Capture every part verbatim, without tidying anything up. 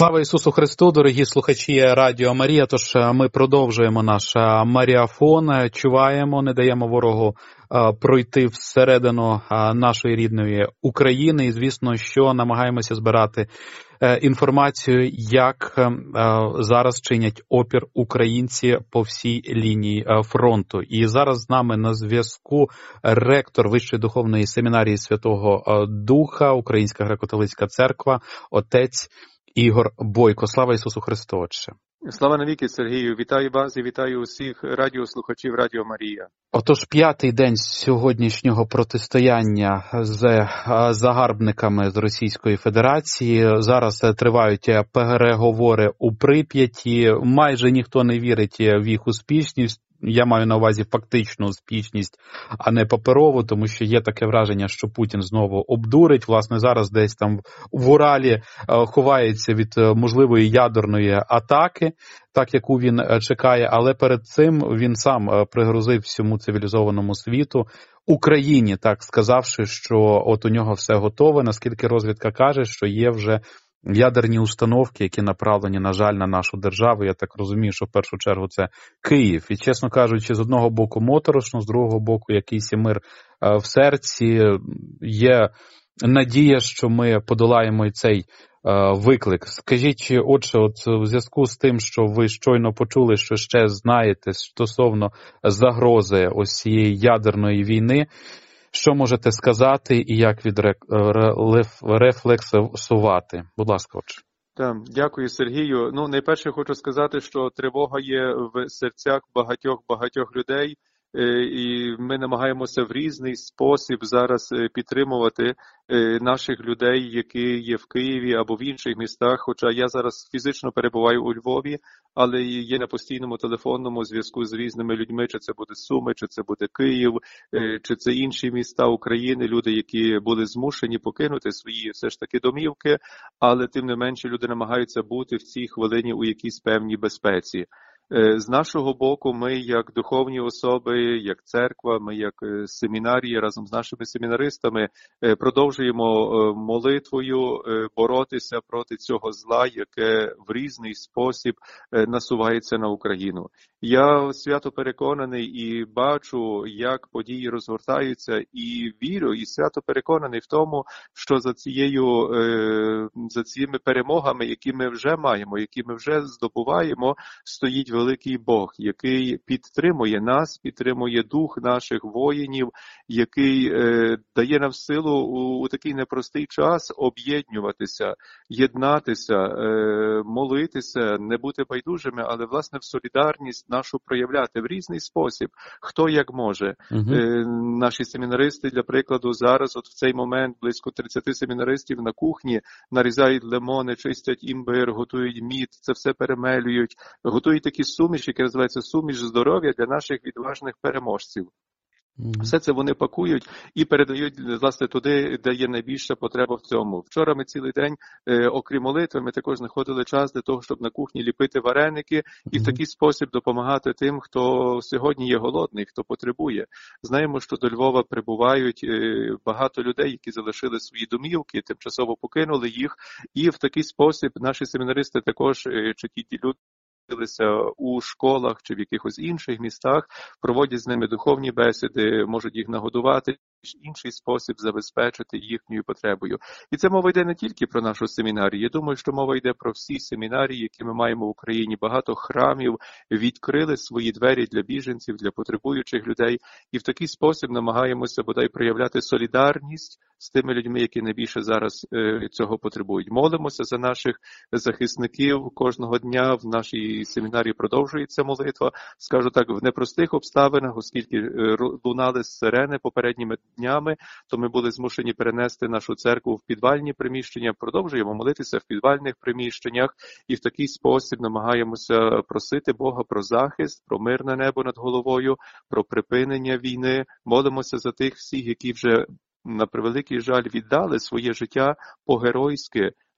Слава Ісусу Христу, дорогі слухачі Радіо Марія. Тож ми продовжуємо наш маріафон, чуваємо, не даємо ворогу пройти всередину нашої рідної України. І, звісно, що намагаємося збирати інформацію, як зараз чинять опір українці по всій лінії фронту. І зараз з нами на зв'язку ректор Вищої духовної семінарії Святого Духа, Українська греко-католицька церква, отець Ігор Бойко. Слава Ісусу Христу, Отче! Слава навіки, Сергію! Вітаю вас і вітаю усіх радіослухачів Радіо Марія. Отож, п'ятий день сьогоднішнього протистояння з загарбниками з Російської Федерації. Зараз тривають переговори у Прип'яті. Майже ніхто не вірить в їх успішність. Я маю на увазі фактичну успішність, а не паперову, тому що є таке враження, що Путін знову обдурить. Власне, зараз десь там в Уралі ховається від можливої ядерної атаки, так яку він чекає, але перед цим він сам пригрозив всьому цивілізованому світу, Україні, так сказавши, що от у нього все готове, наскільки розвідка каже, що є вже ядерні установки, які направлені, на жаль, на нашу державу. Я так розумію, що в першу чергу це Київ. І, чесно кажучи, з одного боку моторошно, з другого боку якийсь мир в серці. Є надія, що ми подолаємо і цей виклик. Скажіть, отже, от у зв'язку з тим, що ви щойно почули, що ще знаєте стосовно загрози ось цієї ядерної війни, що можете сказати і як відрефлексувати? Будь ласка, отче. Так, дякую, Сергію. Ну, найперше хочу сказати, що тривога є в серцях багатьох-багатьох людей, і ми намагаємося в різний спосіб зараз підтримувати наших людей, які є в Києві або в інших містах, хоча я зараз фізично перебуваю у Львові, але є на постійному телефонному зв'язку з різними людьми, чи це буде Суми, чи це буде Київ, чи це інші міста України, люди, які були змушені покинути свої все ж таки домівки, але тим не менше люди намагаються бути в цій хвилині у якійсь певній безпеці. З нашого боку, ми як духовні особи, як церква, ми як семінарії разом з нашими семінаристами продовжуємо молитвою боротися проти цього зла, яке в різний спосіб насувається на Україну. Я свято переконаний і бачу, як події розгортаються, і вірю, і свято переконаний в тому, що за цією, за цими перемогами, які ми вже маємо, які ми вже здобуваємо, стоїть великий Бог, який підтримує нас, підтримує дух наших воїнів, який е, дає нам силу у, у такий непростий час об'єднуватися, єднатися, е, молитися, не бути байдужими, але, власне, в солідарність нашу проявляти в різний спосіб, хто як може. Угу. Е, наші семінаристи, для прикладу, зараз, от в цей момент, близько тридцять семінаристів на кухні нарізають лимони, чистять імбир, готують мід, це все перемелюють, готують такі суміш, яке називається суміш здоров'я для наших відважних переможців. Mm-hmm. Все це вони пакують і передають, власне, туди, де є найбільша потреба в цьому. Вчора ми цілий день, е, окрім молитви, ми також знаходили час для того, щоб на кухні ліпити вареники mm-hmm. і в такий спосіб допомагати тим, хто сьогодні є голодний, хто потребує. Знаємо, що до Львова прибувають е, багато людей, які залишили свої домівки, тимчасово покинули їх, і в такий спосіб наші семінаристи також, е, чи ті люди, у школах чи в якихось інших містах, проводять з ними духовні бесіди, можуть їх нагодувати, інший спосіб забезпечити їхньою потребою. І це мова йде не тільки про нашу семінарію. Я думаю, що мова йде про всі семінарії, які ми маємо в Україні. Багато храмів відкрили свої двері для біженців, для потребуючих людей. І в такий спосіб намагаємося бодай проявляти солідарність з тими людьми, які найбільше зараз е, цього потребують. Молимося за наших захисників кожного дня. В нашій семінарії продовжується молитва. Скажу так, в непростих обставинах, оскільки е, лунали сирени попередніми днями, то ми були змушені перенести нашу церкву в підвальні приміщення. Продовжуємо молитися в підвальних приміщеннях і в такий спосіб намагаємося просити Бога про захист, про мирне небо над головою, про припинення війни. Молимося за тих всіх, які вже, на превеликий жаль, віддали своє життя по-геройськи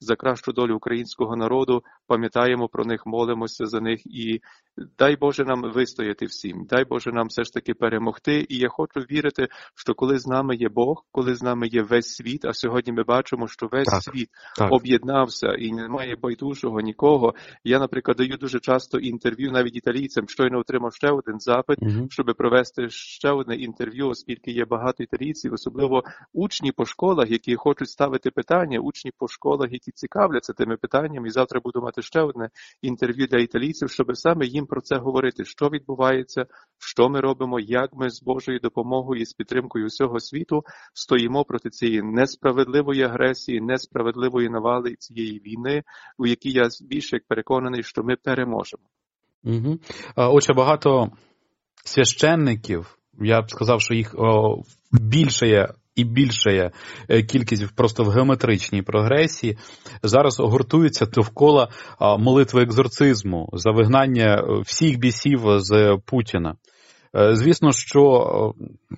за кращу долю українського народу, пам'ятаємо про них, молимося за них і дай Боже нам вистояти всім, дай Боже нам все ж таки перемогти. І я хочу вірити, що коли з нами є Бог, коли з нами є весь світ, а сьогодні ми бачимо, що весь так, світ так. об'єднався і немає байдужого нікого. Я, наприклад, даю дуже часто інтерв'ю навіть італійцям, щойно отримав ще один запит, угу. щоб провести ще одне інтерв'ю, оскільки є багато італійців, особливо учні по школах, які хочуть ставити питання, учні по школах, які цікавляться тими питаннями. І завтра буду мати ще одне інтерв'ю для італійців, щоб саме їм про це говорити, що відбувається, що ми робимо, як ми з Божою допомогою і з підтримкою всього світу стоїмо проти цієї несправедливої агресії, несправедливої навали цієї війни, у якій я більше як переконаний, що ми переможемо. Угу. Отже, багато священників, я б сказав, що їх о, більше є і більша є кількість просто в геометричній прогресії, зараз гуртуються довкола молитви екзорцизму за вигнання всіх бісів з Путіна. Звісно, що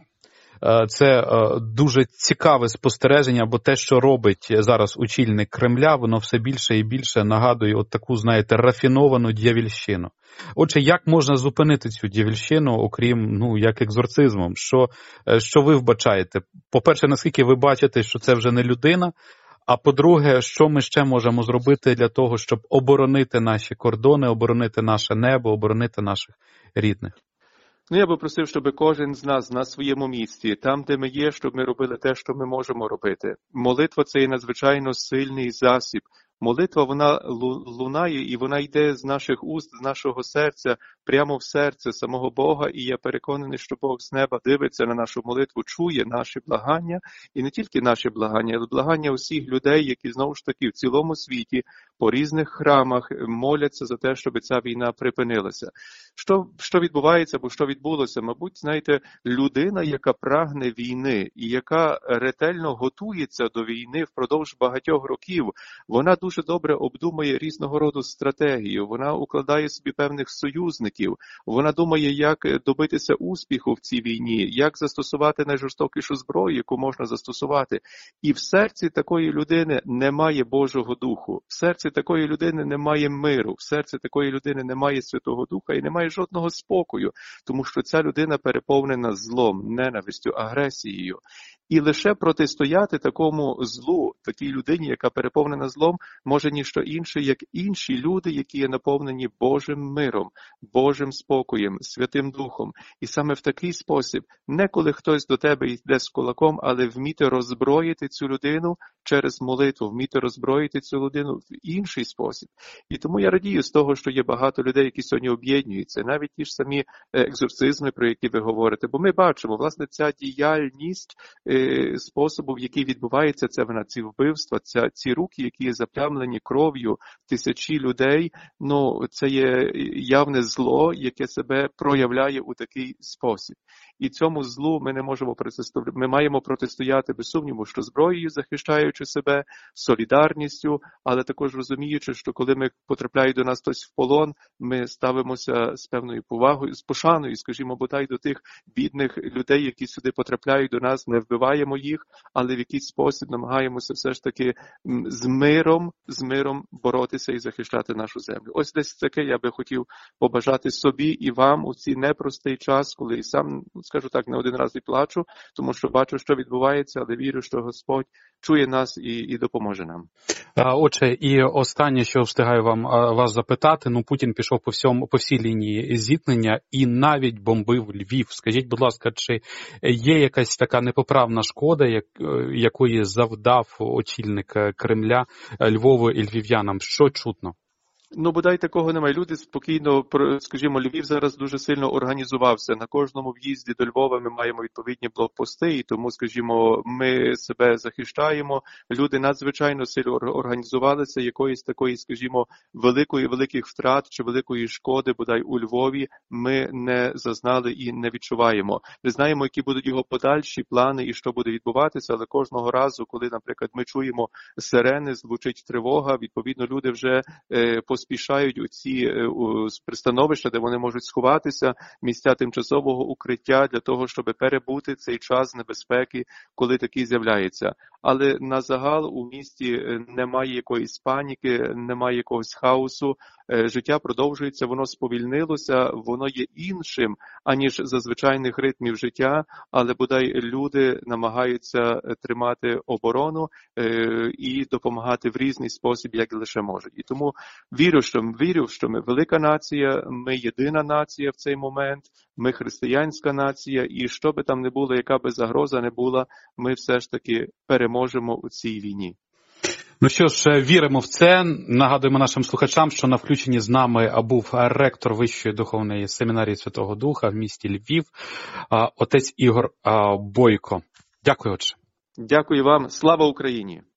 це дуже цікаве спостереження, бо те, що робить зараз очільник Кремля, воно все більше і більше нагадує от таку, знаєте, рафіновану д'явільщину. Отже, як можна зупинити цю д'явільщину, окрім, ну, як екзорцизмом? Що, що ви вбачаєте? По-перше, наскільки ви бачите, що це вже не людина? А по-друге, що ми ще можемо зробити для того, щоб оборонити наші кордони, оборонити наше небо, оборонити наших рідних? Ну, я би просив, щоб кожен з нас на своєму місці, там, де ми є, щоб ми робили те, що ми можемо робити. Молитва – це є надзвичайно сильний засіб. Молитва, вона лунає і вона йде з наших уст, з нашого серця, прямо в серце самого Бога. І я переконаний, що Бог з неба дивиться на нашу молитву, чує наші благання. І не тільки наші благання, але благання усіх людей, які знову ж таки в цілому світі, по різних храмах моляться за те, щоб ця війна припинилася. Що, що відбувається, або що відбулося? Мабуть, знаєте, людина, яка прагне війни і яка ретельно готується до війни впродовж багатьох років, вона дуже добре обдумує різного роду стратегію, вона укладає собі певних союзників, вона думає, як добитися успіху в цій війні, як застосувати найжорстокішу зброю, яку можна застосувати. І в серці такої людини немає Божого Духу, в серці такої людини немає миру, в серці такої людини немає Святого Духа і немає жодного спокою, тому що ця людина переповнена злом, ненавистю, агресією. І лише протистояти такому злу, такій людині, яка переповнена злом, може ніщо інше, як інші люди, які є наповнені Божим миром, Божим спокоєм, Святим Духом. І саме в такий спосіб, не коли хтось до тебе йде з кулаком, але вміти роззброїти цю людину через молитву, вміти роззброїти цю людину в інший спосіб. І тому я радію з того, що є багато людей, які сьогодні об'єднуються, навіть ті ж самі екзорцизми, про які ви говорите. Бо ми бачимо, власне, ця діяльність способу, в який відбувається це вона, ці вбивства, ця, ці руки, які є заплямлені кров'ю тисячі людей, ну, це є явне зло, яке себе проявляє у такий спосіб. І цьому злу ми не можемо протистояти. Ми маємо протистояти без сумніву, що зброєю, захищаючи себе, солідарністю, але також розуміючи, що коли ми потрапляє до нас хтось в полон, ми ставимося з певною повагою, з пошаною, скажімо, бодай до тих бідних людей, які сюди потрапляють до нас, не вбиваємо їх, але в якийсь спосіб намагаємося все ж таки з миром, з миром боротися і захищати нашу землю. Ось десь таке я би хотів побажати собі і вам у цей непростий час, коли і сам, скажу так, не один раз і плачу, тому що бачу, що відбувається, але вірю, що Господь чує нас і, і допоможе нам. Отже, і останнє, що встигаю вам вас запитати, ну, Путін пішов по всьому, по всій лінії зіткнення і навіть бомбив Львів. Скажіть, будь ласка, чи є якась така непоправна шкода, як, якої завдав очільник Кремля Львову і львів'янам? Що чутно? Ну, бодай такого немає. Люди спокійно, скажімо, Львів зараз дуже сильно організувався. На кожному в'їзді до Львова ми маємо відповідні блокпости, і тому, скажімо, ми себе захищаємо. Люди надзвичайно сильно організувалися, якоїсь такої, скажімо, великої великих втрат чи великої шкоди, бодай у Львові, ми не зазнали і не відчуваємо. Не знаємо, які будуть його подальші плани і що буде відбуватися, але кожного разу, коли, наприклад, ми чуємо сирени, звучить тривога, відповідно, люди вже е, поспішають поспішають у ці пристановища, де вони можуть сховатися, місця тимчасового укриття для того, щоб перебути цей час небезпеки, коли такий з'являється. Але на загал у місті немає якоїсь паніки, немає якогось хаосу, життя продовжується, воно сповільнилося, воно є іншим, аніж за звичайних ритмів життя, але бодай люди намагаються тримати оборону і допомагати в різний спосіб, як лише можуть. І тому вірю, що, вірю, що ми велика нація, ми єдина нація в цей момент, ми християнська нація, і що би там не було, яка би загроза не була, ми все ж таки переможемо у цій війні. Ну що ж, віримо в це. Нагадуємо нашим слухачам, що на включенні з нами був ректор Вищої духовної семінарії Святого Духа в місті Львів, отець Ігор Бойко. Дякую, отче. Дякую вам. Слава Україні!